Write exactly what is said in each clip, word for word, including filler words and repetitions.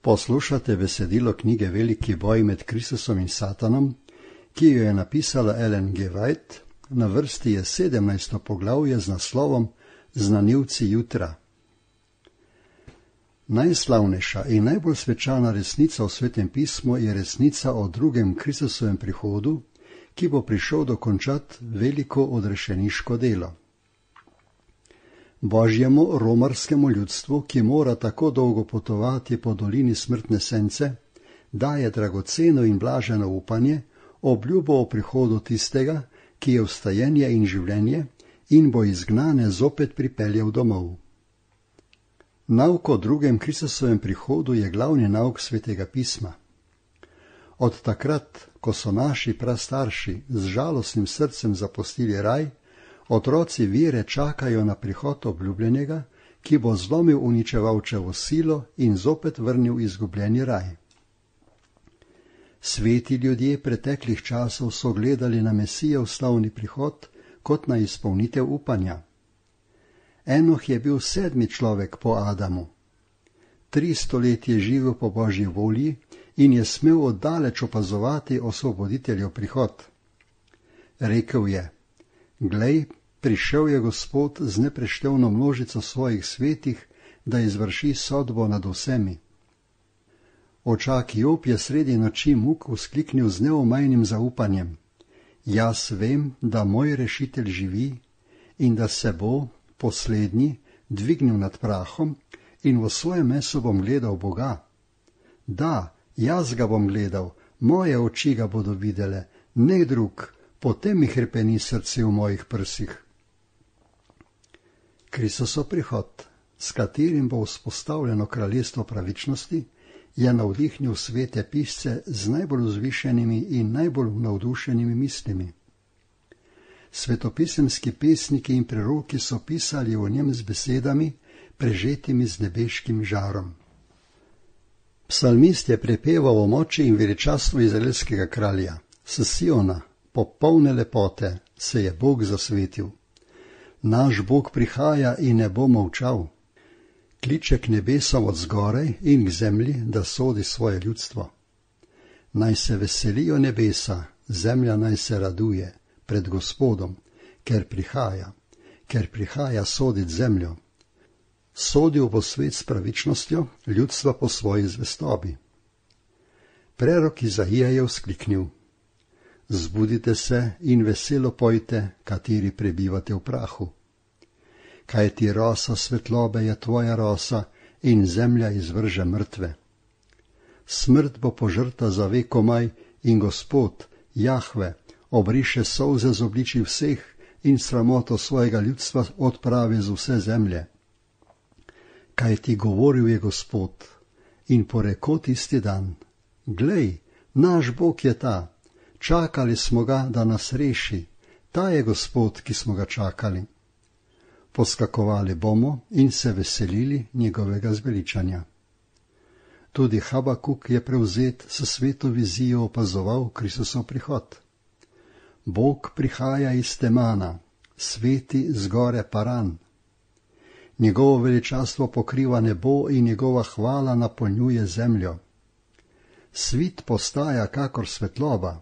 Poslušate besedilo knjige Veliki boj med Kristusom in Satanom, ki jo je napisala Ellen G. White. Na vrsti je sedemnajsto poglavje z naslovom Znanilci jutra. Najslavnejša in najbolj svečana resnica v Svetem pismu je resnica o drugem Kristusovem prihodu, ki bo prišel dokončati veliko odrešeniško delo. Božjemu romarskemu ljudstvu, ki mora tako dolgo potovati po dolini smrtne sence, daje dragoceno in blaženo upanje, obljubo o prihodu tistega, ki je vstajenje in življenje in bo izgnane zopet pripeljal domov. Nauk o drugem Kristusovem prihodu je glavni nauk Svetega pisma. Od takrat, ko so naši prastarši z žalostnim srcem zapustili raj, otroci vere čakajo na prihod obljubljenega, ki bo zlomil uničevalčevo silo in zopet vrnil izgubljeni raj. Sveti ljudje preteklih časov so gledali na Mesijev slavni prihod kot na izpolnitev upanja. Enoh je bil sedmi človek po Adamu. Tristo let je živel po Božji volji in je smel oddaleč opazovati osvoboditeljev prihod. Rekel je: Glej, prišel je Gospod z nepreštevno množico svojih svetih, da izvrši sodbo nad vsemi. Očak Job je sredi noči muk vzkliknil z neomajnim zaupanjem: Jaz vem, da moj rešitelj živi in da se bo, poslednji, dvignil nad prahom in v svoje meso bom gledal Boga. Da, jaz ga bom gledal, moje oči ga bodo videle, ne drug, potem mi hrepeni srce v mojih prsih. Kristusov prihod, s katerim bo vzpostavljeno kraljestvo pravičnosti, je navdihnil svete pisce z najbolj vzvišenimi in najbolj navdušenimi mislimi. Svetopisemski pesniki in preroki so pisali o njem z besedami, prežetimi z nebeškim žarom. Psalmist je prepeval o moči in veličastvu izraelskega kralja. S Siona, popolne lepote, se je Bog zasvetil. Naš Bog prihaja in ne bo molčal. Kliče k nebesom od zgoraj in k zemlji, da sodi svoje ljudstvo. Naj se veselijo nebesa, zemlja naj se raduje pred Gospodom, ker prihaja, ker prihaja sodit zemljo. Sodil bo svet s pravičnostjo, ljudstva po svoji zvestobi. Prerok Izaija je vzkliknil: Zbudite se in veselo pojte, kateri prebivate v prahu. Kaj ti rosa svetlobe je tvoja rosa in zemlja izvrže mrtve. Smrt bo požrta za vekomaj in Gospod, Jahve, obriše solze z obličij vseh in sramoto svojega ljudstva odpravi z vse zemlje. Kaj ti govoril je Gospod in poreko tisti dan: Glej, naš Bog je ta, čakali smo ga, da nas reši, ta je Gospod, ki smo ga čakali. Poskakovali bomo in se veselili njegovega zveličanja. Tudi Habakuk je prevzet s sveto vizijo opazoval Kristusov prihod. Bog prihaja iz Temana, sveti zgore Paran. Njegovo veličastvo pokriva nebo in njegova hvala napolnjuje zemljo. Svit postaja kakor svetloba.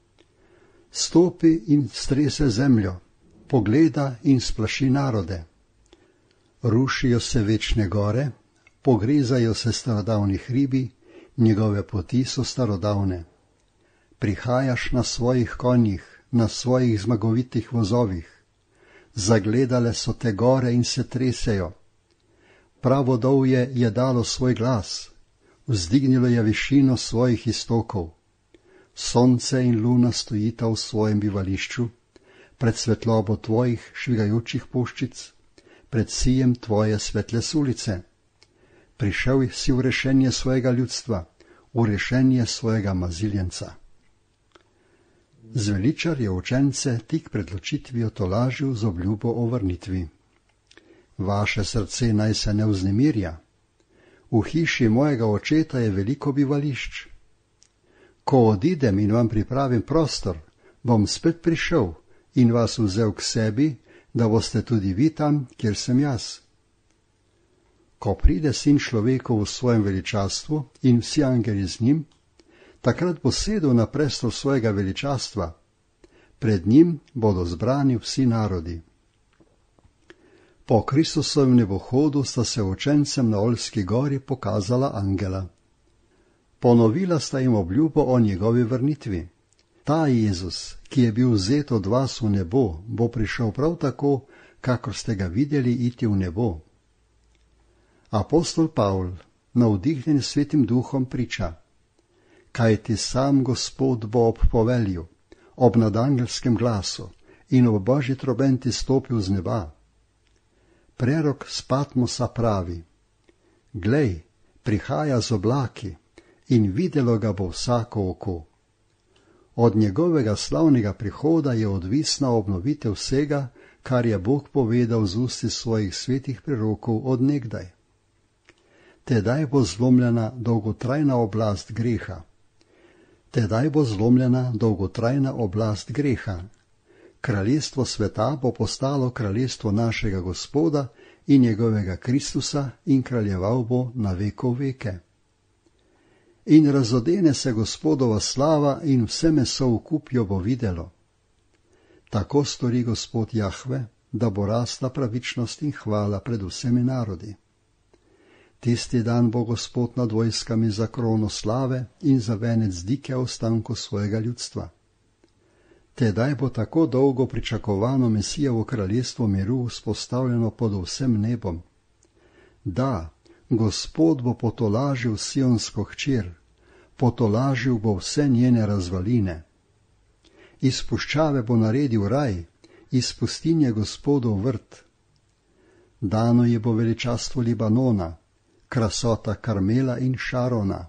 Stopi in strese zemljo, pogleda in splaši narode. Rušijo se večne gore, pogrezajo se starodavni hribi, njegove poti so starodavne. Prihajaš na svojih konjih, na svojih zmagovitih vozovih. Zagledale so te gore in se tresejo. Pravodovje je dalo svoj glas, vzdignilo je višino svojih iztokov. Sonce in luna stojita v svojem bivališču, pred svetlobo tvojih švigajočih puščic, pred sijem tvoje svetle sulice. Prišel si v rešenje svojega ljudstva, v rešenje svojega maziljenca. Zveličar je učence tik pred ločitvijo tolažil z obljubo o vrnitvi. Vaše srce naj se ne vznemirja. V hiši mojega očeta je veliko bivališč. Ko odidem in vam pripravim prostor, bom spet prišel in vas vzel k sebi, da boste tudi vi tam, kjer sem jaz. Ko pride sin človekov v svojem veličastvu in vsi angeli z njim, takrat bo sedel na prestol svojega veličastva. Pred njim bodo zbrani vsi narodi. Po Kristusovem nebohodu sta se učencem na Oljski gori pokazala angela. Ponovila sta jim obljubo o njegovi vrnitvi. Ta Jezus, ki je bil vzet od vas v nebo, bo prišel prav tako, kakor ste ga videli iti v nebo. Apostol Pavl, navdihnjen Svetim Duhom, priča: Kajti sam Gospod bo ob povelju, ob nadangelskem glasu in ob božji trobenti stopil z neba. Prerok s Patmosa pravi: Glej, prihaja z oblaki in videlo ga bo vsako oko. Od njegovega slavnega prihoda je odvisna obnovitev vsega, kar je Bog povedal z usti svojih svetih prerokov od nekdaj. Tedaj bo zlomljena dolgotrajna oblast greha. Tedaj bo zlomljena dolgotrajna oblast greha. Kraljestvo sveta bo postalo kraljestvo našega Gospoda in njegovega Kristusa in kraljeval bo na veko veke. In razodene se Gospodova slava in vse meso v kup jo bo videlo. Tako stori Gospod Jahve, da bo rasla pravičnost in hvala pred vsemi narodi. Tisti dan bo Gospod nad vojskami za krono slave in za venec dike ostanku svojega ljudstva. Tedaj bo tako dolgo pričakovano Mesijevo kraljestvo miru vzpostavljeno pod vsem nebom. Da, Gospod bo potolažil Sionsko hčer, potolažil bo vse njene razvaline. Iz puščave bo naredil raj, iz pustinje Gospodov vrt. Dano je bo veličastvo Libanona, krasota Karmela in Šarona.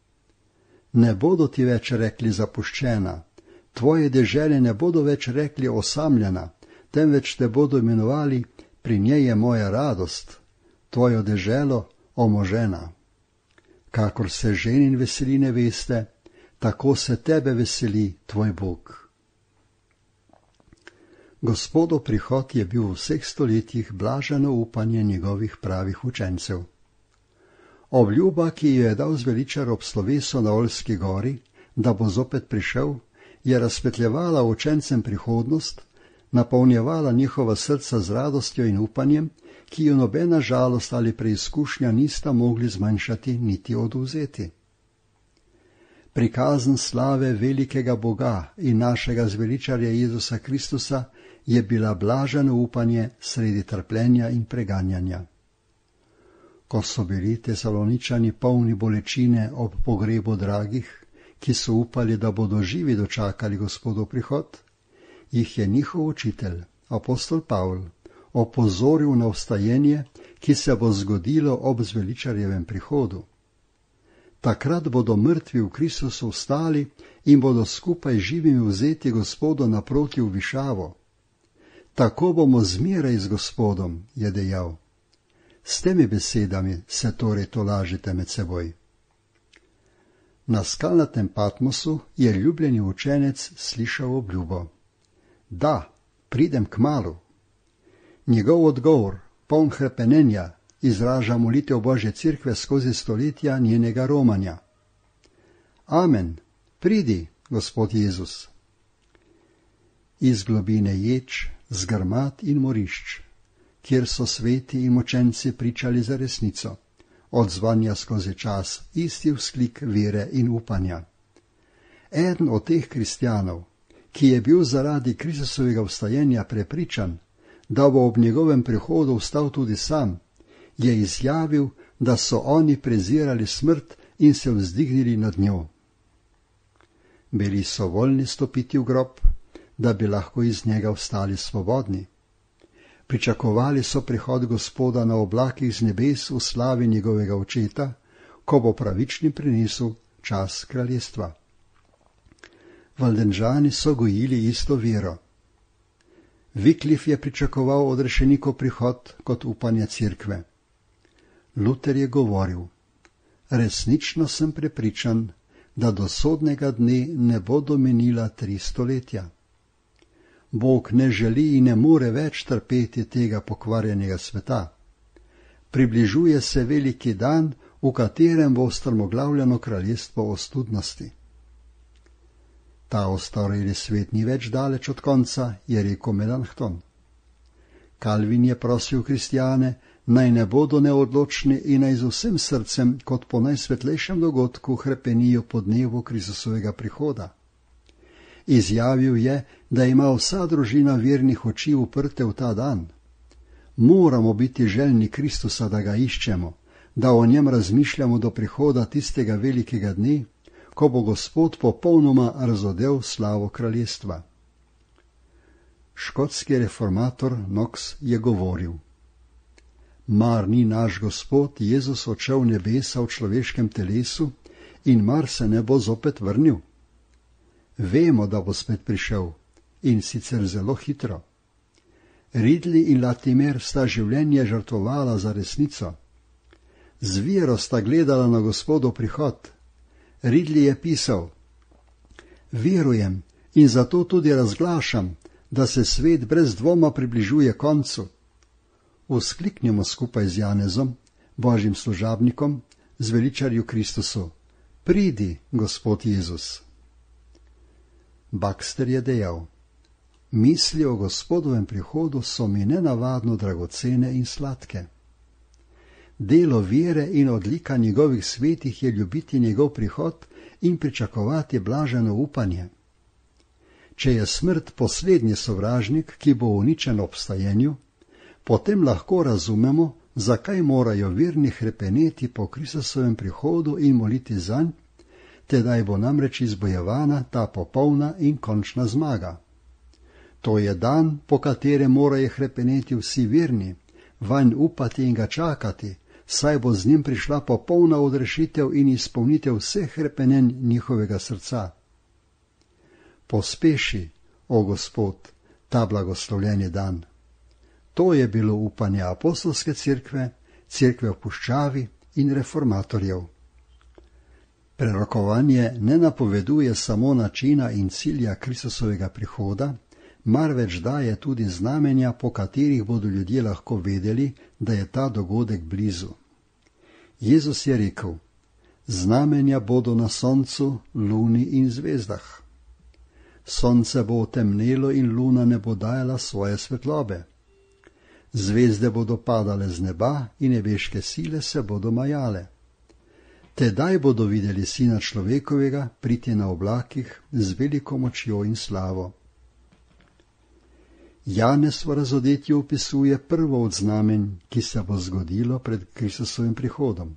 Ne bodo ti več rekli zapuščena, tvoje dežele ne bodo več rekli osamljena, temveč te bodo imenovali: pri njej je moja radost, tvojo deželo omožena. Kakor se ženin veseli neveste, tako se tebe veseli tvoj Bog. Gospodov prihod je bil v vseh stoletjih blaženo upanje njegovih pravih učencev. Obljuba, ki jo je dal zveličar ob slovesu na Oljski gori, da bo zopet prišel, je razsvetljevala učencem prihodnost, napolnjevala njihova srca z radostjo in upanjem, ki jo nobena žalost ali preizkušnja nista mogli zmanjšati niti odvzeti. Prikazen slave velikega Boga in našega zveličarja Jezusa Kristusa je bila blaženo upanje sredi trpljenja in preganjanja. Ko so bili Tesaloničani polni bolečine ob pogrebu dragih, ki so upali, da bodo živi dočakali Gospodov prihod, jih je njihov učitelj, apostol Pavl, opozoril na vstajenje, ki se bo zgodilo ob zveličarjevem prihodu. Takrat bodo mrtvi v Kristusu vstali in bodo skupaj živimi vzeti Gospodu naproti v višavo. Tako bomo zmeraj z Gospodom, je dejal. S temi besedami se torej tolažite med seboj. Na skalnatem Patmosu je ljubljeni učenec slišal obljubo: Da, pridem kmalu. Njegov odgovor, poln hrepenenja, izraža molitev Božje Cerkve skozi stoletja njenega romanja. Amen, pridi, Gospod Jezus. Iz globine ječ, zgrmat in morišč, kjer so sveti in močenci pričali za resnico, odzvanja skozi čas isti vzklik vere in upanja. Eden od teh kristjanov, ki je bil zaradi Kristusovega vstajenja prepričan, da bo ob njegovem prihodu vstal tudi sam, je izjavil, da so oni prezirali smrt in se vzdignili nad njo. Bili so voljni stopiti v grob, da bi lahko iz njega vstali svobodni. Pričakovali so prihod Gospoda na oblakih z nebes v slavi njegovega očeta, ko bo pravični prinesel čas kraljestva. Valdenžani so gojili isto vero. Wycliffe je pričakoval odrešenikov prihod kot upanje Cerkve. Luther je govoril: resnično sem prepričan, da do sodnega dne ne bodo minila tri stoletja. Bog ne želi in ne more več trpeti tega pokvarjenega sveta. Približuje se veliki dan, v katerem bo strmoglavljeno kraljestvo ostudnosti. Ta ostareli svet ni več daleč od konca, je rekel Melanchthon. Calvin je prosil kristjane, naj ne bodo neodločni in naj z vsem srcem, kot po najsvetlejšem dogodku, hrepenijo po dnevu Kristusovega prihoda. Izjavil je, da ima vsa družina vernih oči uprte v ta dan. Moramo biti željni Kristusa, da ga iščemo, da o njem razmišljamo do prihoda tistega velikega dne, ko bo Gospod popolnoma razodel slavo kraljestva. Škotski reformator Knox je govoril: Mar ni naš Gospod Jezus odšel v nebesa v človeškem telesu in mar se ne bo zopet vrnil? Vemo, da bo spet prišel, in sicer zelo hitro. Ridley in Latimer sta življenje žrtvovala za resnico. Z vero sta gledala na Gospodov prihod. Ridley je pisal: Verujem in zato tudi razglašam, da se svet brez dvoma približuje koncu. Vzkliknimo skupaj z Janezom, Božjim služabnikom, zveličarju Kristusu: Pridi, Gospod Jezus. Baxter je dejal: Misli o Gospodovem prihodu so mi nenavadno dragocene in sladke. Delo vere in odlika njegovih svetih je ljubiti njegov prihod in pričakovati blaženo upanje. Če je smrt poslednji sovražnik, ki bo uničen ob vstajenju, potem lahko razumemo, zakaj morajo verni hrepeneti po Kristusovem prihodu in moliti zanj, tedaj bo namreč izbojevana ta popolna in končna zmaga. To je dan, po katerem morajo hrepeneti vsi verni, vanj upati in ga čakati, saj bo z njim prišla popolna odrešitev in izpolnitev vseh hrepenenj njihovega srca. Pospeši, o Gospod, ta blagoslovljeni dan. To je bilo upanje apostolske cerkve, cerkve v puščavi in reformatorjev. Prerokovanje ne napoveduje samo načina in cilja Kristusovega prihoda, marveč daje tudi znamenja, po katerih bodo ljudje lahko vedeli, da je ta dogodek blizu. Jezus je rekel: Znamenja bodo na soncu, luni in zvezdah. Sonce bo otemnelo in luna ne bo dajala svoje svetlobe. Zvezde bodo padale z neba in nebeške sile se bodo majale. Tedaj bodo videli Sina človekovega priti na oblakih z veliko močjo in slavo. Janez v razodetju opisuje prvo od znamenj, ki se bo zgodilo pred Kristusovim prihodom.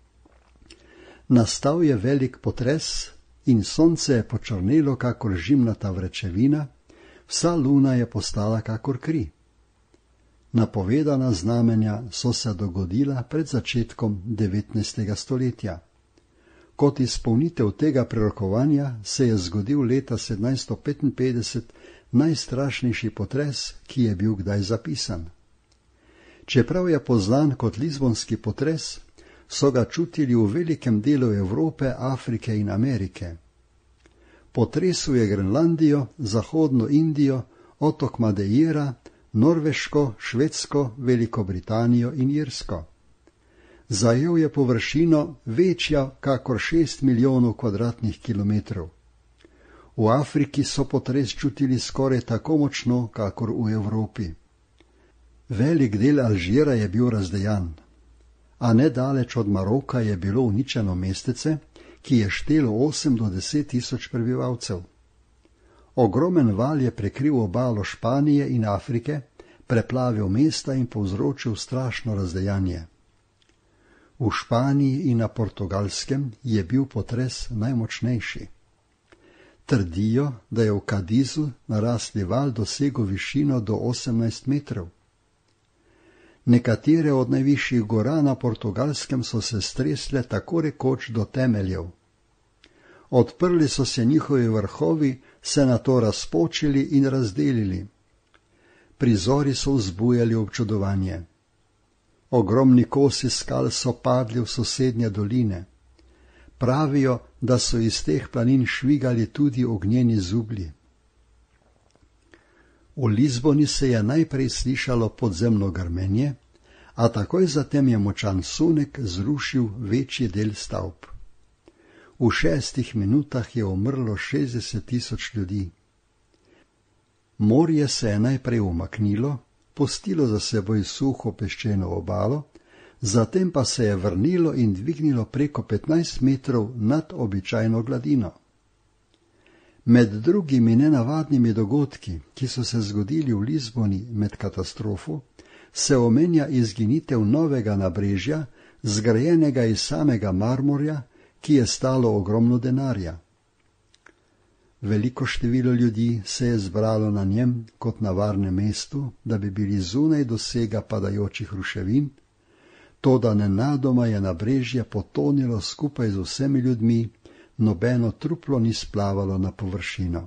Nastal je velik potres in sonce je počrnelo kakor žimnata vrečevina, vsa luna je postala kakor kri. Napovedana znamenja so se dogodila pred začetkom devetnajstega stoletja. Kot izpolnitev tega prerokovanja se je zgodil leta sedemnajststo petinpetdeset najstrašnejši potres, ki je bil kdaj zapisan. Čeprav je poznan kot lizbonski potres, so ga čutili v velikem delu Evrope, Afrike in Amerike. Potresel je Grenlandijo, zahodno Indijo, otok Madeira, Norveško, Švedsko, Veliko Britanijo in Irsko. Zajel je površino večja kakor šest milijonov kvadratnih kilometrov. V Afriki so potres čutili skoraj tako močno, kakor v Evropi. Velik del Alžira je bil razdejan, a nedaleč od Maroka je bilo uničeno mestece, ki je štelo osem do deset tisoč prebivalcev. Ogromen val je prekril obalo Španije in Afrike, preplavil mesta in povzročil strašno razdejanje. V Španiji in na Portugalskem je bil potres najmočnejši. Trdijo, da je v Kadizu narasli val dosegel višino do osemnajst metrov. Nekatere od najvišjih gora na Portugalskem so se stresle tako rekoč do temeljev. Odprli so se njihovi vrhovi, se nato razpočili in razdelili. Prizori so vzbujali občudovanje. Ogromni kosi skal so padli v sosednje doline. Pravijo, da so iz teh planin švigali tudi ognjeni zublji. V Lizboni se je najprej slišalo podzemno grmenje, a takoj zatem je močan sunek zrušil večji del stavb. V šestih minutah je umrlo šestdeset tisoč ljudi. Morje se je najprej umaknilo, pustilo za seboj suho peščeno obalo, zatem pa se je vrnilo in dvignilo preko petnajst metrov nad običajno gladino. Med drugimi nenavadnimi dogodki, ki so se zgodili v Lizboni med katastrofo, se omenja izginitev novega nabrežja, zgrajenega iz samega marmorja, ki je stalo ogromno denarja. Veliko število ljudi se je zbralo na njem kot na varnem mestu, da bi bili zunaj dosega padajočih ruševin, toda nenadoma je nabrežje potonilo skupaj z vsemi ljudmi, nobeno truplo ni splavalo na površino.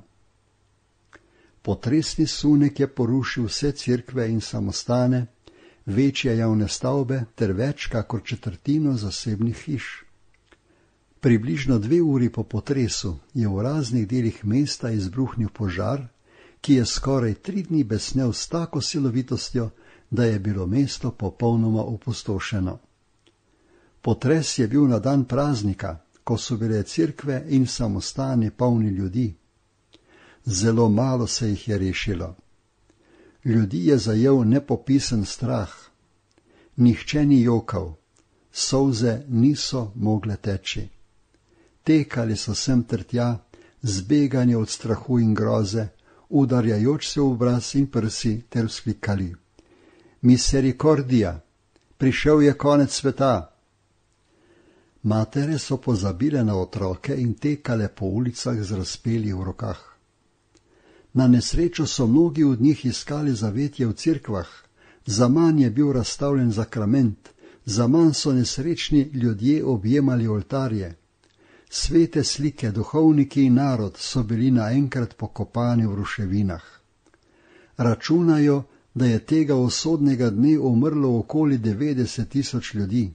Potresni sunek je porušil vse cerkve in samostane, večje javne stavbe ter več kakor četrtino zasebnih hiš. Približno dve uri po potresu je v raznih delih mesta izbruhnil požar, ki je skoraj tri dni besnel s tako silovitostjo, da je bilo mesto popolnoma opustošeno. Potres je bil na dan praznika, ko so bile cerkve in samostani polni ljudi. Zelo malo se jih je rešilo. Ljudi je zajel nepopisen strah. Nihče ni jokal, solze niso mogle teči. Tekali so sem ter tja, zbegani od strahu in groze, udarjajoč se v obraz in prsi ter vzklikali: Misericordija, prišel je konec sveta. Matere so pozabile na otroke in tekale po ulicah z razpeli v rokah. Na nesrečo so mnogi od njih iskali zavetje v cerkvah, zaman je bil razstavljen zakrament, zaman so nesrečni ljudje objemali oltarje. Svete slike, duhovniki in narod so bili naenkrat pokopani v ruševinah. Računajo, da je tega usodnega dne umrlo okoli devetdeset tisoč ljudi.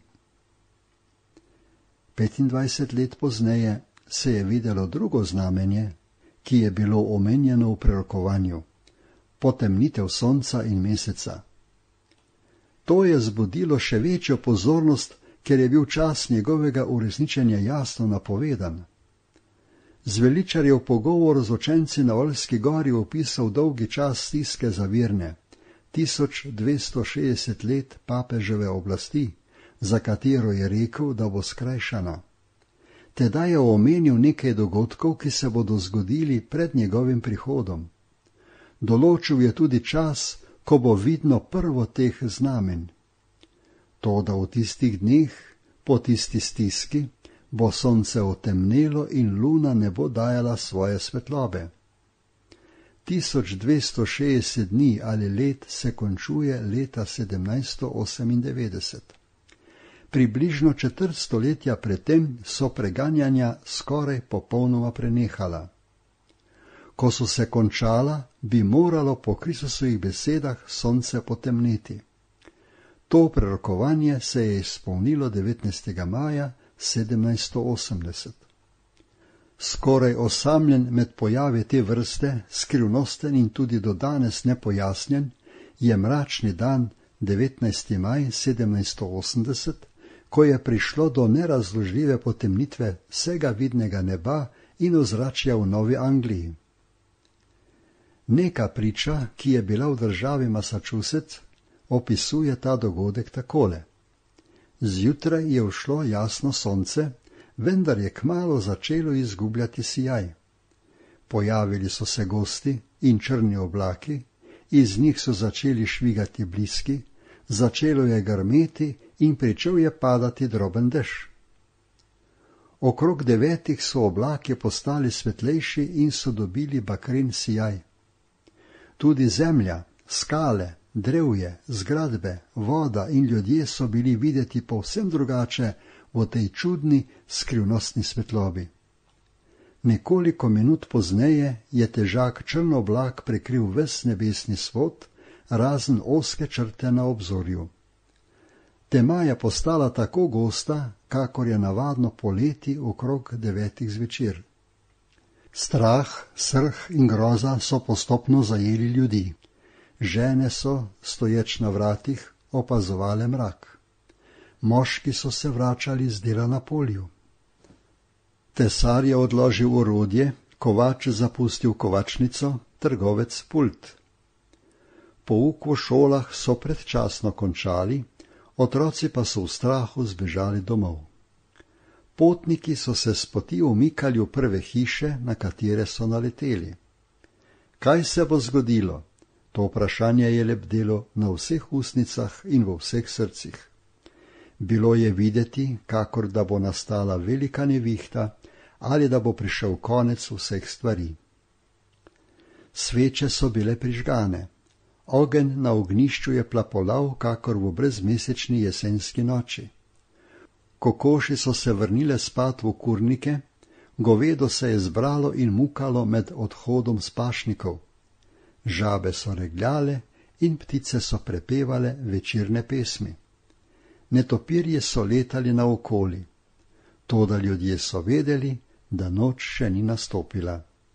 petindvajset let pozneje se je videlo drugo znamenje, ki je bilo omenjeno v prerokovanju: potemnitev sonca in meseca. To je zbudilo še večjo pozornost, ker je bil čas njegovega uresničenja jasno napovedan. Zveličarjev pogovor z učenci na Oljski gori opisal dolgi čas stiske za verne, tisoč dvesto šestdeset let papeževe oblasti, za katero je rekel, da bo skrajšana. Tedaj je omenil nekaj dogodkov, ki se bodo zgodili pred njegovim prihodom. Določil je tudi čas, ko bo vidno prvo teh znamenj. Toda v tistih dneh, po tisti stiski, bo sonce otemnelo in luna ne bo dajala svoje svetlobe. tisoč dvesto šestdeset dni ali let se končuje leta sedemnajststo osemindevetdeset. Približno četrt stoletja predtem so preganjanja skoraj popolnoma prenehala. Ko so se končala, bi moralo po Kristusovih besedah sonce potemneti. To prerokovanje se je izpolnilo devetnajstega maja sedemnajststo osemdeset. Skoraj osamljen med pojavi te vrste, skrivnosten in tudi do danes nepojasnjen, je mračni dan devetnajsti maj sedemnajststo osemdeset, ko je prišlo do nerazložljive potemnitve vsega vidnega neba in ozračja v Novi Angliji. Neka priča, ki je bila v državi Massachusetts, opisuje ta dogodek takole. Zjutraj je vzšlo jasno sonce, vendar je kmalu začelo izgubljati sijaj. Pojavili so se gosti in črni oblaki, iz njih so začeli švigati bliski, začelo je grmeti in pričel je padati droben dež. Okrog devetih so oblaki postali svetlejši in so dobili bakren sijaj. Tudi zemlja, skale, drevje, zgradbe, voda in ljudje so bili videti povsem drugače v tej čudni, skrivnostni svetlobi. Nekoliko minut pozneje je težak črn oblak prekril ves nebesni svod, razen ozke črte na obzorju. Tema je postala tako gosta, kakor je navadno poleti okrog devetih zvečer. Strah, srh in groza so postopno zajeli ljudi. Žene so, stoječ na vratih, opazovale mrak. Moški so se vračali z dela na polju. Tesar je odložil orodje, kovač zapustil kovačnico, trgovec pult. Pouk v šolah so predčasno končali, otroci pa so v strahu zbežali domov. Potniki so se s poti umikali v prve hiše, na katere so naleteli. Kaj se bo zgodilo? To vprašanje je lebdelo na vseh ustnicah in v vseh srcih. Bilo je videti, kakor da bo nastala velika nevihta ali da bo prišel konec vseh stvari. Sveče so bile prižgane. Ogenj na ognjišču je plapolal, kakor v brezmesečni jesenski noči. Kokoši so se vrnile spat v kurnike, govedo se je zbralo in mukalo med odhodom s pašnikov. Žabe so regljale in ptice so prepevale večerne pesmi. Netopirje so letali naokoli. Toda ljudje so vedeli, da noč še ni nastopila.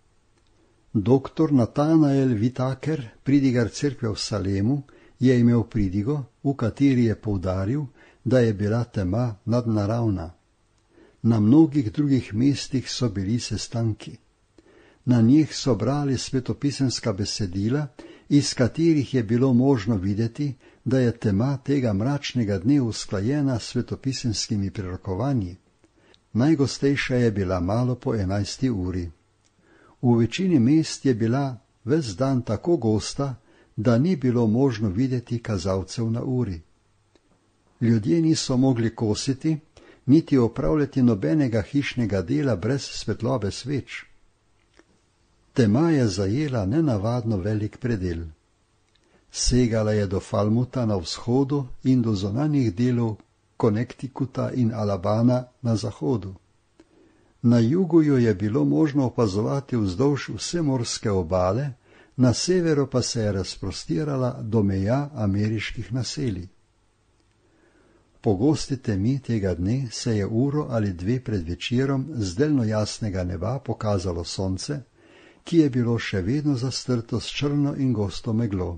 Doktor Natanael Vitaker, pridigar cerkve v Salemu, je imel pridigo, v kateri je poudaril, da je bila tema nadnaravna. Na mnogih drugih mestih so bili sestanki. Na njih so brali svetopisemska besedila, iz katerih je bilo možno videti, da je tema tega mračnega dne usklajena s svetopisemskimi prerokovanji. Najgostejša je bila malo po enajsti uri. V večini mest je bila ves dan tako gosta, da ni bilo možno videti kazalcev na uri. Ljudje niso mogli kositi, niti opravljati nobenega hišnega dela brez svetlobe sveč. Tema je zajela nenavadno velik predel. Segala je do Falmuta na vzhodu in do zonanjih delov Connecticuta in Alabama na zahodu. Na jugu jo je bilo možno opazovati vzdolž vse morske obale, na severu pa se je razprostirala do meja ameriških naselij. Po gosti temi tega dne se je uro ali dve pred večerom z delno jasnega neba pokazalo sonce, ki je bilo še vedno zastrto s črno in gosto meglo.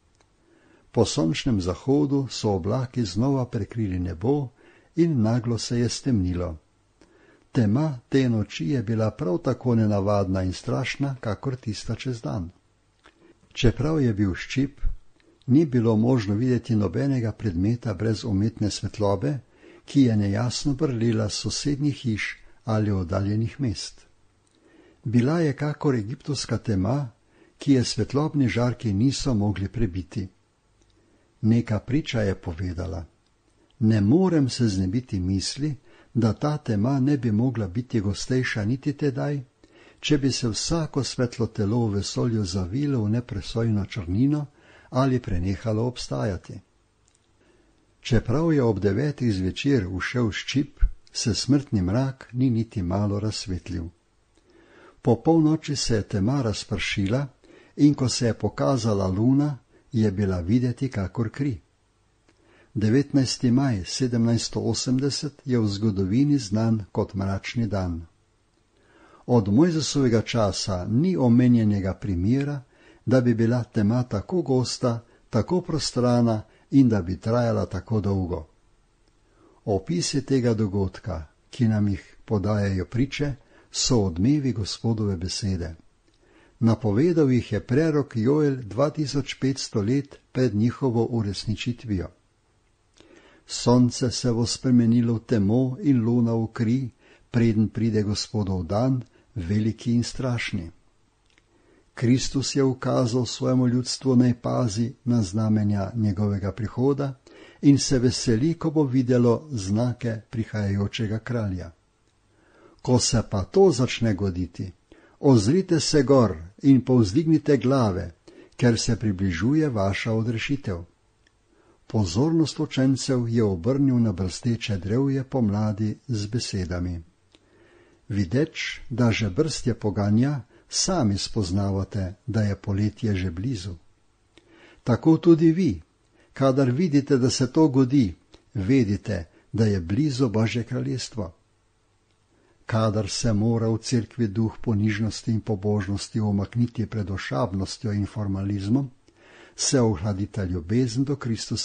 Po sončnem zahodu so oblaki znova prekrili nebo in naglo se je stemnilo. Tema te noči je bila prav tako nenavadna in strašna, kakor tista čez dan. Čeprav je bil ščip, ni bilo možno videti nobenega predmeta brez umetne svetlobe, ki je nejasno brlela s sosednjih hiš ali oddaljenih mest. Bila je kakor egiptovska tema, ki je svetlobni žarki niso mogli prebiti. Neka priča je povedala: ne morem se znebiti misli, da ta tema ne bi mogla biti gostejša niti tedaj, če bi se vsako svetlo telo v vesolju zavilo v nepresojno črnino ali prenehalo obstajati. Čeprav je ob devetih zvečer ušel ščip, se smrtni mrak ni niti malo razsvetlil. Po polnoči se je tema razpršila in ko se je pokazala luna, je bila videti kakor kri. devetnajsti maj sedemnajststo osemdeset je v zgodovini znan kot mračni dan. Od Mojzesovega časa ni omenjenega primera, da bi bila tema tako gosta, tako prostrana in da bi trajala tako dolgo. Opisi tega dogodka, ki nam jih podajajo priče, so odmevi Gospodove besede. Napovedal jih je prerok Joel dva tisoč petsto let pred njihovo uresničitvijo. Sonce se bo spremenilo v temo in luna v kri, preden pride Gospodov dan, veliki in strašni. Kristus je ukazal svojemu ljudstvu naj pazi na znamenja njegovega prihoda in se veseli, ko bo videlo znake prihajajočega kralja. Ko se pa to začne goditi, ozrite se gor in povzdignite glave, ker se približuje vaša odrešitev. Pozornost učencev je obrnil na brsteče drevje pomladi z besedami: videč, da že brstje poganja, sami spoznavate, da je poletje že blizu. Tako tudi vi, kadar vidite, da se to godi, vedite, da je blizu Božje kraljestvo. Kadar se mora v cerkvi duh ponižnosti in pobožnosti omakniti pred ošabnostjo in formalizmom, se ohladita ljubezen do Kristusa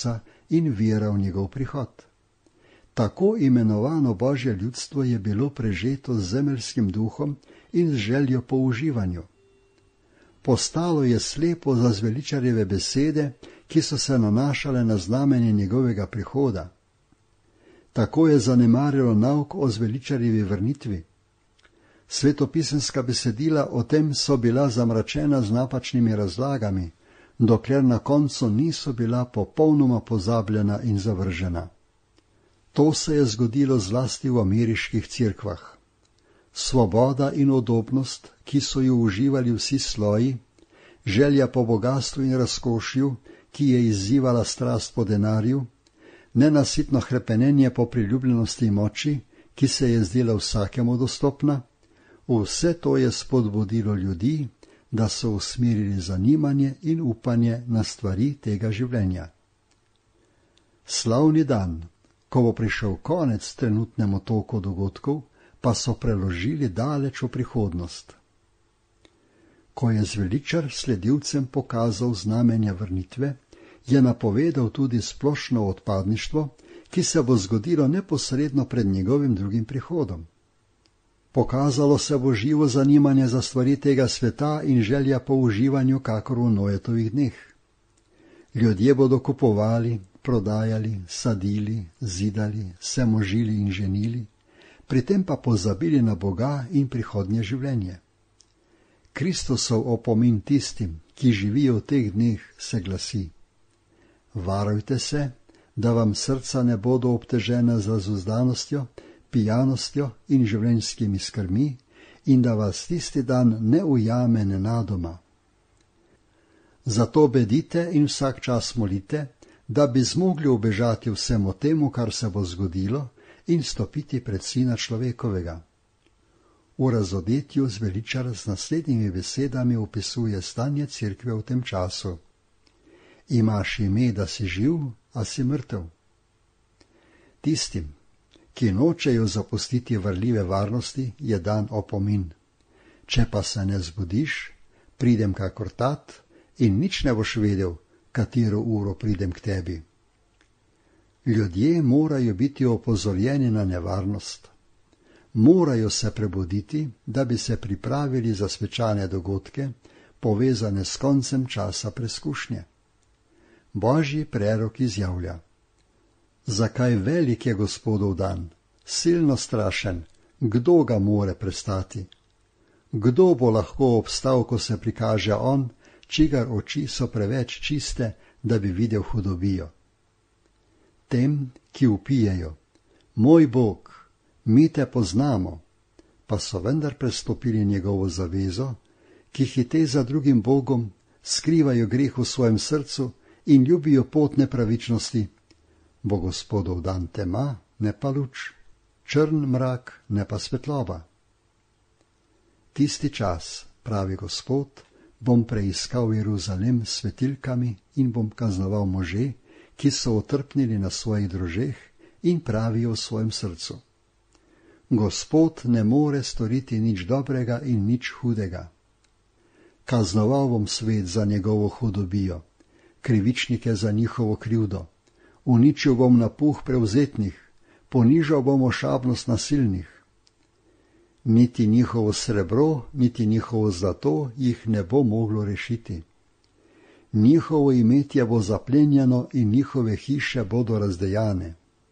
in vera v njegov prihod. Tako imenovano Božje ljudstvo je bilo prežeto z zemeljskim duhom in z željo po uživanju. Postalo je slepo za zveličarjeve besede, ki so se nanašale na znamenje njegovega prihoda. Tako je zanemarilo nauk o zveličarjevi vrnitvi. Svetopisemska besedila o tem so bila zamračena z napačnimi razlagami, dokler na koncu niso bila popolnoma pozabljena in zavržena. To se je zgodilo zlasti v ameriških cerkvah. Svoboda in udobnost, ki so jo uživali vsi sloji, želja po bogastvu in razkošju, ki je izzivala strast po denarju, nenasitno hrepenenje po priljubljenosti in moči, ki se je zdela vsakemu dostopna, vse to je spodbudilo ljudi, da so usmerili zanimanje in upanje na stvari tega življenja. Slavni dan, ko bo prišel konec trenutnemu toku dogodkov, pa so preložili daleč v prihodnost. Ko je zveličar sledilcem pokazal znamenja vrnitve, je napovedal tudi splošno odpadništvo, ki se bo zgodilo neposredno pred njegovim drugim prihodom. Pokazalo se bo živo zanimanje za stvari tega sveta in želja po uživanju kakor v Noetovih dneh. Ljudje bodo kupovali, prodajali, sadili, zidali, se možili in ženili, pri tem pa pozabili na Boga in prihodnje življenje. Kristusov opomin tistim, ki živijo v teh dneh, se glasi: varujte se, da vam srca ne bodo obtežena z razuzdanostjo, pijanostjo in življenjskimi skrbmi in da vas tisti dan ne ujame nenadoma. Zato bedite in vsak čas molite, da bi zmogli ubežati vsemu temu, kar se bo zgodilo, in stopiti pred Sina človekovega. V razodetju zveličar z naslednjimi besedami opisuje stanje cerkve v tem času. Imaš ime, da si živ, a si mrtev. Tistim, ki nočejo zapustiti varljive varnosti, je dan opomin. Če pa se ne zbudiš, pridem kakor tat in nič ne boš vedel, katero uro pridem k tebi. Ljudje morajo biti opozorjeni na nevarnost. Morajo se prebuditi, da bi se pripravili za svečane dogodke, povezane s koncem časa preskušnje. Božji prerok izjavlja: zakaj velik je Gospodov dan, silno strašen, kdo ga more prestati? Kdo bo lahko obstal, ko se prikaže on, čigar oči so preveč čiste, da bi videl hudobijo? Tem, ki vpijejo: moj Bog, mi te poznamo, pa so vendar prestopili njegovo zavezo, ki hite za drugim Bogom, skrivajo greh v svojem srcu in ljubijo pot nepravičnosti, bo Gospodov dan tema, ne pa luč, črn mrak, ne pa svetloba. Tisti čas, pravi Gospod, bom preiskal Jeruzalem s svetilkami in bom kaznoval može, ki so otrpnili na svojih drožeh in pravijo v svojem srcu: Gospod ne more storiti nič dobrega in nič hudega. Kaznoval bom svet za njegovo hudobijo, krivičnike za njihovo krivdo, uničil bom napuh prevzetnih, ponižal bom ošabnost nasilnih. Niti njihovo srebro, niti njihovo zlato jih ne bo moglo rešiti. Njihovo imetje bo zaplenjeno in njihove hiše bodo razdejane.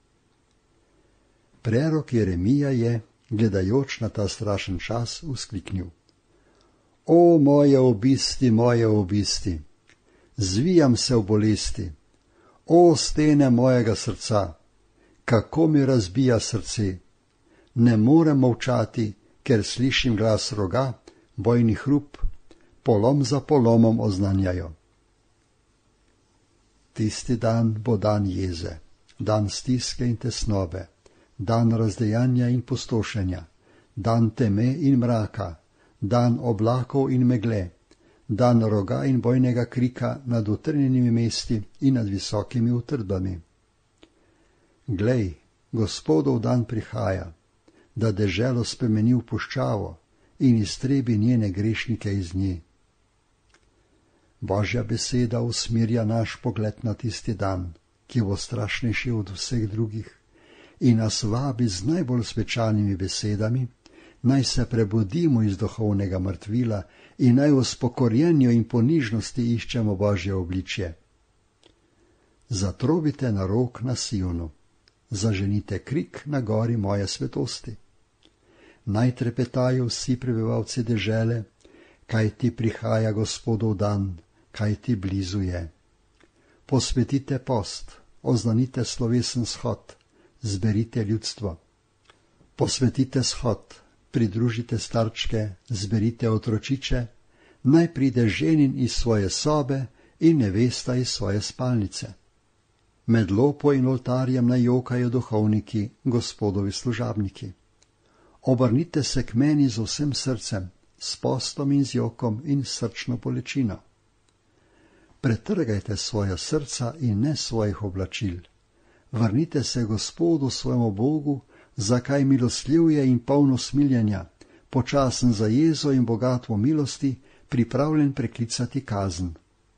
Prerok Jeremija je, gledajoč na ta strašen čas, vzkliknil: O moje obisti, moje obisti, zvijam se v bolesti, o stene mojega srca, kako mi razbija srce, ne morem molčati, ker slišim glas roga, bojni hrup, polom za polomom oznanjajo. Tisti dan bo dan jeze, dan stiske in tesnobe, dan razdejanja in pustošenja, dan teme in mraka, dan oblakov in megle, dan roga in bojnega krika nad utrnjenimi mesti in nad visokimi utrdbami. Glej, Gospodov dan prihaja, da deželo spremeni v puščavo in iztrebi njene grešnike iz nje. Božja beseda usmerja naš pogled na tisti dan, ki bo strašnejši od vseh drugih, in nas vabi z najbolj svečanimi besedami, naj se prebudimo iz duhovnega mrtvila in naj v spokorjenju in ponižnosti iščemo Božje obličje. Zatrobite na rog na Sionu, zaženite krik na gori moje svetosti. Naj trepetajo vsi prebivalci dežele, kaj ti prihaja Gospodov dan, kaj ti blizu je. Posvetite post, oznanite slovesen shod, zberite ljudstvo. Posvetite shod, pridružite starčke, zberite otročiče, naj pride ženin iz svoje sobe in nevesta iz svoje spalnice. Med lopo in oltarjem naj jokajo duhovniki, Gospodovi služabniki. Obrnite se k meni z vsem srcem, s postom in z jokom in srčno bolečino. Pretrgajte svoja srca in ne svojih oblačil. Vrnite se Gospodu svojemu Bogu, zakaj milostljiv je in polno smiljenja, počasen za jezo in bogat v milosti, pripravljen preklicati kazen.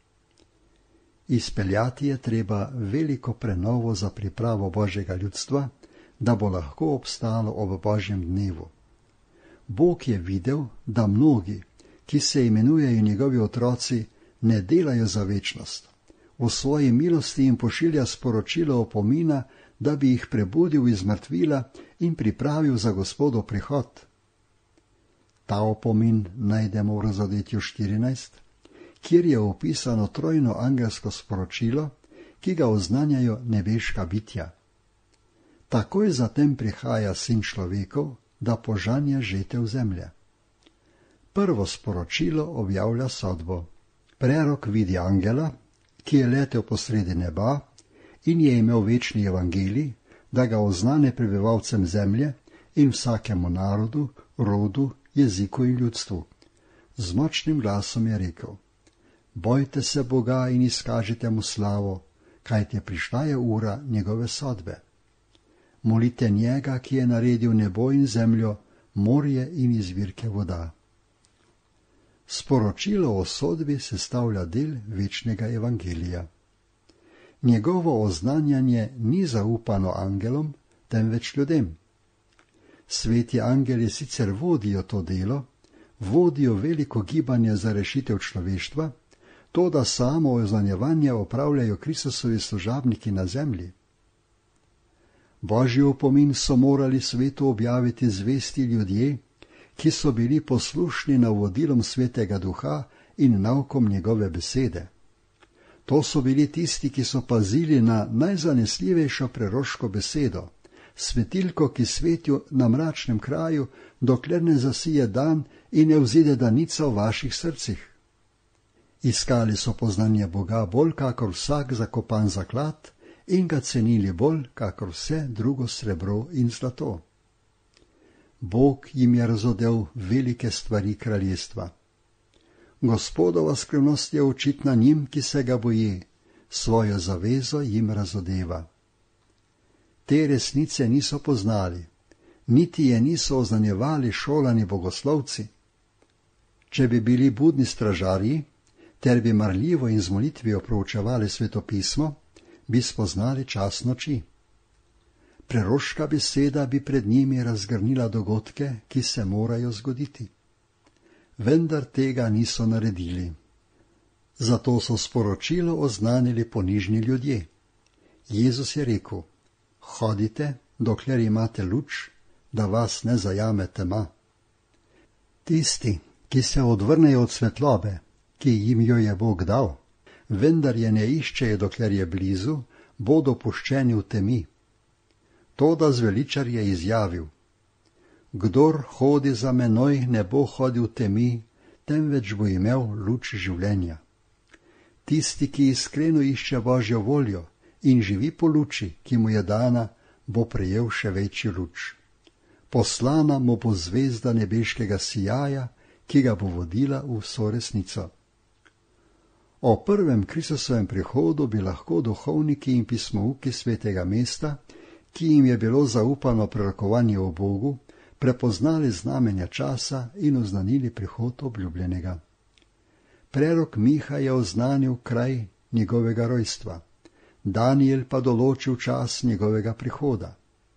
Izpeljati je treba veliko prenovo za pripravo Božjega ljudstva, da bo lahko obstalo ob Božjem dnevu. Bog je videl, da mnogi, ki se imenujejo njegovi otroci, ne delajo za večnost. V svoji milosti jim pošilja sporočilo opomina, da bi jih prebudil iz mrtvila in pripravil za Gospodov prihod. Ta opomin najdemo v Razodetju štirinajst, kjer je opisano trojno angelsko sporočilo, ki ga oznanjajo nebeška bitja. Takoj zatem prihaja Sin človekov, da požanja žetev zemlje. Prvo sporočilo objavlja sodbo. Prerok vidi angela, ki je letel posredi neba in je imel večni evangelij, da ga oznane prebivalcem zemlje in vsakemu narodu, rodu, jeziku in ljudstvu. Z močnim glasom je rekel: Bojte se Boga in izkažite mu slavo, kajti prišla je ura njegove sodbe. Molite njega, ki je naredil nebo in zemljo, morje in izvirke voda. Sporočilo o sodbi sestavlja del večnega evangelija. Njegovo oznanjanje ni zaupano angelom, temveč ljudem. Sveti angeli sicer vodijo to delo, vodijo veliko gibanje za rešitev človeštva, to da samo oznanjevanje opravljajo Kristusovi služabniki na zemlji. Božji opomin so morali svetu objaviti zvesti ljudje, ki so bili poslušni navodilom Svetega Duha in naukom njegove besede. To so bili tisti, ki so pazili na najzanesljivejšo preroško besedo, svetilko, ki sveti na mračnem kraju, dokler ne zasije dan in ne vzide danica v vaših srcih. Iskali so poznanje Boga bolj kakor vsak zakopan zaklad in ga cenili bolj kakor vse drugo srebro in zlato. Bog jim je razodel velike stvari kraljestva. Gospodova skrivnost je očitna njim, ki se ga boji, svojo zavezo jim razodeva. Te resnice niso poznali, niti je niso oznanjevali šolani bogoslovci. Če bi bili budni stražarji, ter bi marljivo in z molitvijo proučevali svetopismo, bi spoznali čas noči. Preroška beseda bi pred njimi razgrnila dogodke, ki se morajo zgoditi. Vendar tega niso naredili. Zato so sporočilo oznanili ponižni ljudje. Jezus je rekel: Hodite, dokler imate luč, da vas ne zajame tema. Tisti, ki se odvrnejo od svetlobe, ki jim jo je Bog dal, vendar je ne iščejo, dokler je blizu, bodo puščeni v temi. Toda zveličar je izjavil: Kdor hodi za menoj, ne bo hodil v temi, temveč bo imel luč življenja. Tisti, ki iskreno išče Božjo voljo in živi po luči, ki mu je dana, bo prejel še večjo luč. Poslana mu bo zvezda nebeškega sijaja, ki ga bo vodila v vso resnico. O prvem Kristusovem prihodu bi lahko duhovniki in pismouki svetega mesta, ki jim je bilo zaupano prerokovanje o Bogu, prepoznali znamenja časa in oznanili prihod obljubljenega. Prerok Miha je oznanil kraj njegovega rojstva, Daniel pa določil čas njegovega prihoda.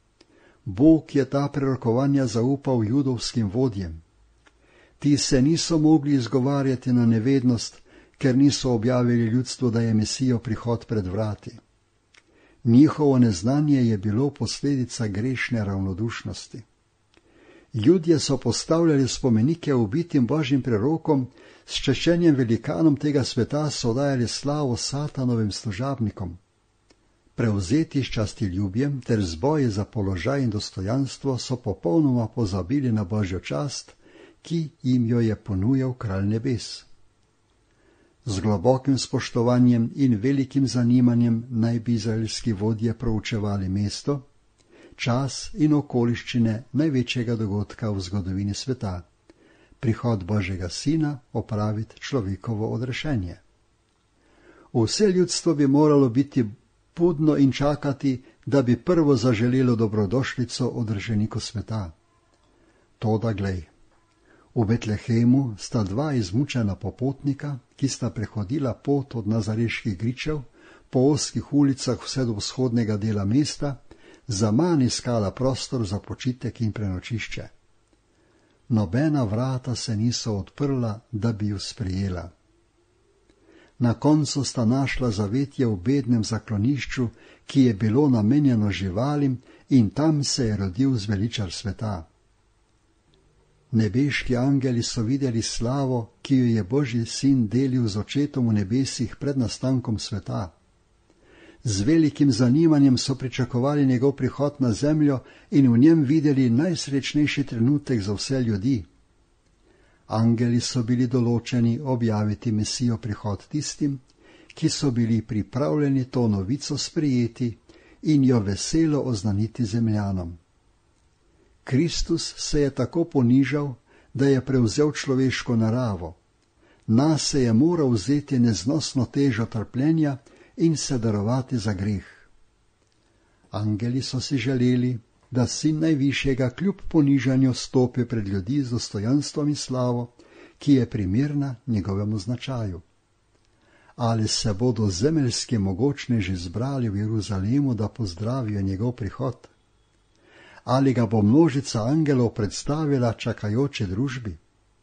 Bog je ta prerokovanja zaupal judovskim vodjem. Ti se niso mogli izgovarjati na nevednost, ker niso objavili ljudstvu, da je Mesijo prihod pred vrati. Njihovo neznanje je bilo posledica grešne ravnodušnosti. Ljudje so postavljali spomenike ubitim božjim prerokom, s čaščenjem velikanom tega sveta so dajali slavo Satanovim služabnikom. Prevzeti s častiljubjem ter z boji za položaj in dostojanstvo so popolnoma pozabili na božjo čast, ki jim jo je ponujal kralj nebes. Z globokim spoštovanjem in velikim zanimanjem naj bi izraelski vodje proučevali mesto, čas in okoliščine največjega dogodka v zgodovini sveta, prihod Božjega Sina opraviti človekovo odrešenje. Vse ljudstvo bi moralo biti budno in čakati, da bi prvo zaželelo dobrodošlico odrešeniku sveta. Toda glej, v Betlehemu sta dva izmučena popotnika, ki sta prehodila pot od Nazareških gričev po ozkih ulicah vse do vzhodnega dela mesta, zaman iskala prostor za počitek in prenočišče. Nobena vrata se niso odprla, da bi ju sprejela. Na koncu sta našla zavetje v bednem zaklonišču, ki je bilo namenjeno živalim, in tam se je rodil zveličar sveta. Nebeški angeli so videli slavo, ki jo je Božji sin delil z očetom v nebesih pred nastankom sveta. Z velikim zanimanjem so pričakovali njegov prihod na zemljo in v njem videli najsrečnejši trenutek za vse ljudi. Angeli so bili določeni objaviti Mesijo prihod tistim, ki so bili pripravljeni to novico sprejeti in jo veselo oznaniti zemljanom. Kristus se je tako ponižal, da je prevzel človeško naravo. Nase je moral vzeti neznosno težo trpljenja in se darovati za greh. Angeli so si želeli, da sin najvišjega kljub ponižanju stopi pred ljudi z dostojanstvom in slavo, ki je primerna njegovemu značaju. Ali se bodo zemeljski mogočneži zbrali v Jeruzalemu, da pozdravijo njegov prihod? Ali ga bo množica angelov predstavila čakajoče družbi?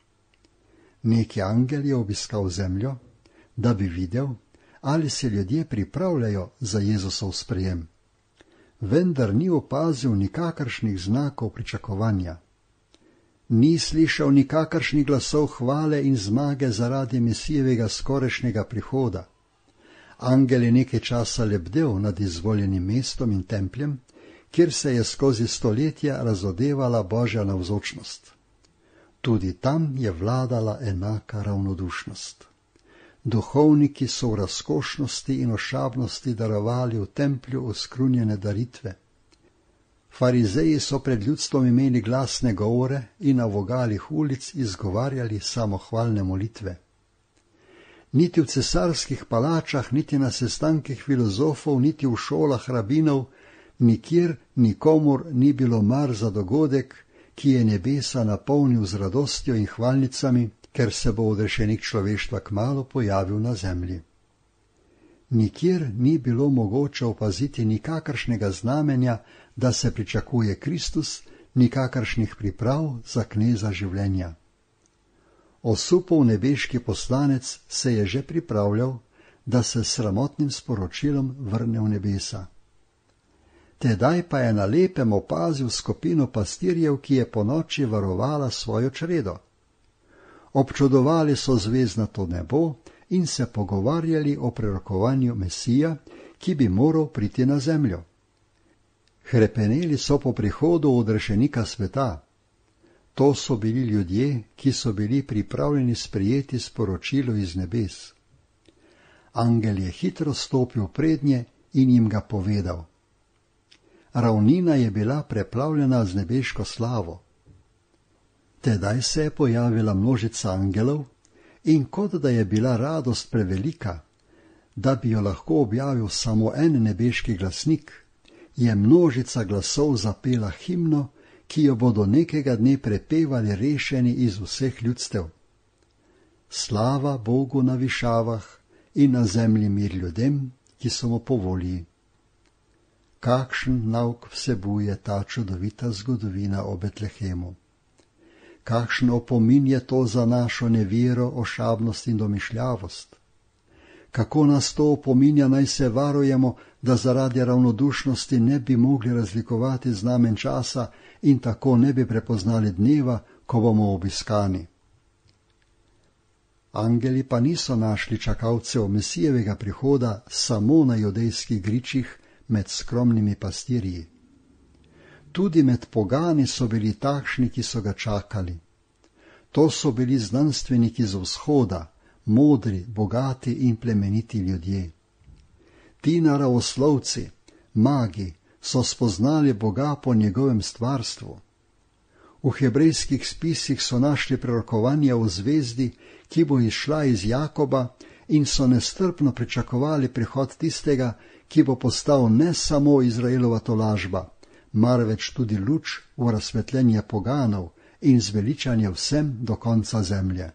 Neki angel je obiskal zemljo, da bi videl, ali se ljudje pripravljajo za Jezusov sprejem. Vendar ni opazil nikakršnih znakov pričakovanja. Ni slišal nikakršnih glasov hvale in zmage zaradi Mesijevega skorešnjega prihoda. Angel je nekaj časa lebdel nad izvoljenim mestom in templjem, kjer se je skozi stoletja razodevala Božja navzočnost. Tudi tam je vladala enaka ravnodušnost. Duhovniki so v razkošnosti in ošabnosti darovali v templju oskrunjene daritve. Farizeji so pred ljudstvom imeli glasne govore in na vogalih ulic izgovarjali samohvalne molitve. Niti v cesarskih palačah, niti na sestankih filozofov, niti v šolah rabinov, nikjer nikomur ni bilo mar za dogodek, ki je nebesa napolnil z radostjo in hvalnicami, ker se bo odrešenik človeštva kmalu pojavil na zemlji. Nikjer ni bilo mogoče opaziti nikakršnega znamenja, da se pričakuje Kristus, nikakršnih priprav za kneza življenja. Osupov nebeški poslanec se je že pripravljal, da se s sramotnim sporočilom vrne v nebesa. Tedaj pa je na lepem opazil skupino pastirjev, ki je ponoči varovala svojo čredo. Občudovali so zvezdnato nebo in se pogovarjali o prerokovanju Mesija, ki bi moral priti na zemljo. Hrepeneli so po prihodu odrešenika sveta. To so bili ljudje, ki so bili pripravljeni sprejeti sporočilo iz nebes. Angel je hitro stopil prednje in jim ga povedal. Ravnina je bila preplavljena z nebeško slavo. Tedaj se je pojavila množica angelov in kot da je bila radost prevelika, da bi jo lahko objavil samo en nebeški glasnik, je množica glasov zapela himno, ki jo bodo nekega dne prepevali rešeni iz vseh ljudstev. Slava Bogu na višavah in na zemlji mir ljudem, ki so mu po volji. Kakšen nauk vsebuje ta čudovita zgodovina o Betlehemu? Kakšen opomin je to za našo nevero, ošabnost in domišljavost? Kako nas to opominja, naj se varujemo, da zaradi ravnodušnosti ne bi mogli razlikovati znamen časa in tako ne bi prepoznali dneva, ko bomo obiskani. Angeli pa niso našli čakalcev Mesijevega prihoda samo na judejskih gričih med skromnimi pastirji. Tudi med pogani so bili takšni, ki so ga čakali. To so bili znanstveniki z vzhoda, modri, bogati in plemeniti ljudje. Ti naravoslovci, magi, so spoznali Boga po njegovem stvarstvu. V hebrejskih spisih so našli prerokovanja o zvezdi, ki bo izšla iz Jakoba, in so nestrpno pričakovali prihod tistega, ki bo postal ne samo Izraelova tolažba, marveč tudi luč v razsvetljenje poganov in zveličanje vsem do konca zemlje.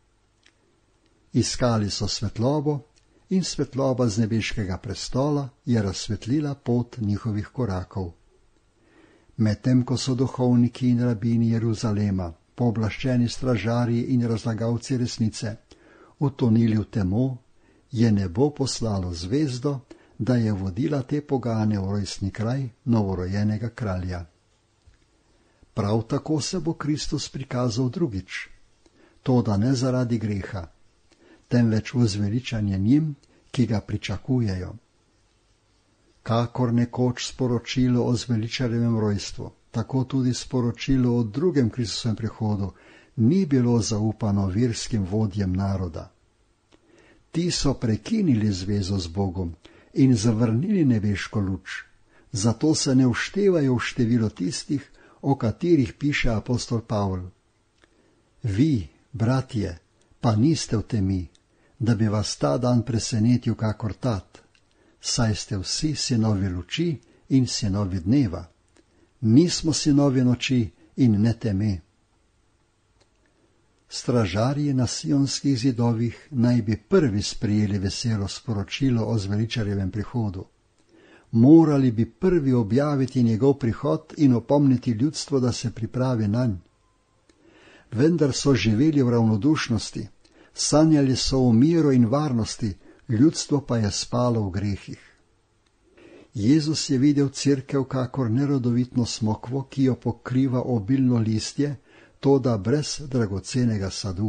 Iskali so svetlobo in svetloba z nebeškega prestola je razsvetlila pot njihovih korakov. Medtem ko so duhovniki in rabini Jeruzalema, pooblaščeni stražarji in razlagalci resnice, utonili v temo, je nebo poslalo zvezdo, da je vodila te pogane v rojstni kraj novorojenega kralja. Prav tako se bo Kristus prikazal drugič, toda ne zaradi greha, temveč v zveličanje njim, ki ga pričakujejo. Kakor nekoč sporočilo o zveličarjevem rojstvu, tako tudi sporočilo o drugem Kristusovem prihodu ni bilo zaupano verskim vodjem naroda. Ti so prekinili zvezo z Bogom in zavrnili nebeško luč, zato se ne vštevajo v število tistih, o katerih piše apostol Pavl. Vi, bratje, pa niste v temi, da bi vas ta dan presenetil kakor tat, saj ste vsi sinovi luči in sinovi dneva. Nismo sinovi noči in ne teme. Stražarji na sionskih zidovih naj bi prvi sprejeli veselo sporočilo o zveličarjevem prihodu. Morali bi prvi objaviti njegov prihod in opomniti ljudstvo, da se pripravi nanj. Vendar so živeli v ravnodušnosti, sanjali so o miru in varnosti, ljudstvo pa je spalo v grehih. Jezus je videl cerkev kakor nerodovitno smokvo, ki jo pokriva obilno listje, toda brez dragocenega sadu.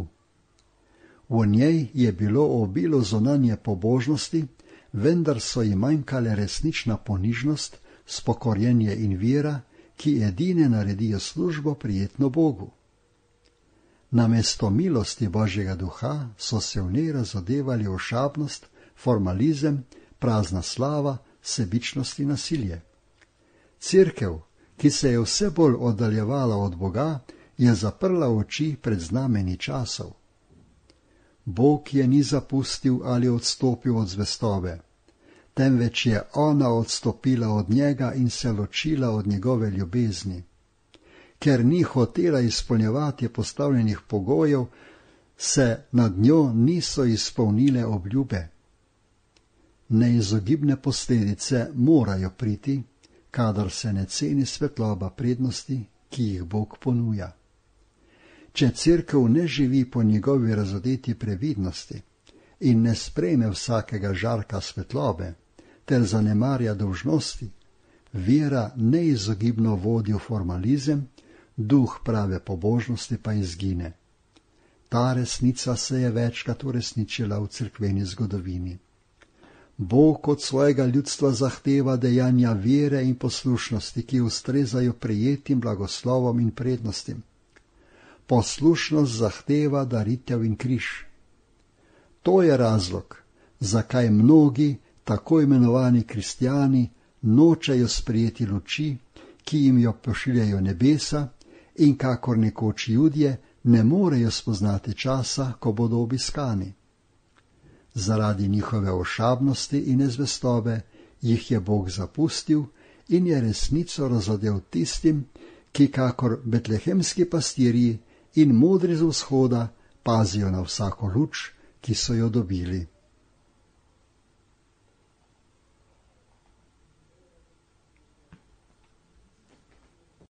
V njej je bilo obilo zunanje pobožnosti, vendar so ji manjkale resnična ponižnost, spokorjenje in vera, ki edine naredijo službo prijetno Bogu. Namesto milosti Božjega duha so se v njej razodevali ošabnost, formalizem, prazna slava, sebičnost in nasilje. Cerkev, ki se je vse bolj oddaljevala od Boga, je zaprla oči pred znameni časov. Bog je ni zapustil ali odstopil od zvestobe, temveč je ona odstopila od njega in se ločila od njegove ljubezni. Ker ni hotela izpolnjevati postavljenih pogojev, se nad njo niso izpolnile obljube. Neizogibne posledice morajo priti, kadar se ne ceni svetloba prednosti, ki jih Bog ponuja. Če cerkev ne živi po njegovi razodeti previdnosti in ne sprejme vsakega žarka svetlobe ter zanemarja dolžnosti, vera neizogibno vodi v formalizem, duh prave pobožnosti pa izgine. Ta resnica se je večkrat uresničila v cerkveni zgodovini. Bog od svojega ljudstva zahteva dejanja vere in poslušnosti, ki ustrezajo prijetim blagoslovom in prednostim. Poslušnost zahteva daritev in križ. To je razlog, zakaj mnogi, tako imenovani kristjani, nočejo sprejeti luči, ki jim jo pošiljajo nebesa, in kakor nekoč Judje ne morejo spoznati časa, ko bodo obiskani. Zaradi njihove ošabnosti in nezvestobe jih je Bog zapustil in je resnico razodel tistim, ki kakor betlehemski pastirji in modri z vzhoda pazijo na vsako luč, ki so jo dobili.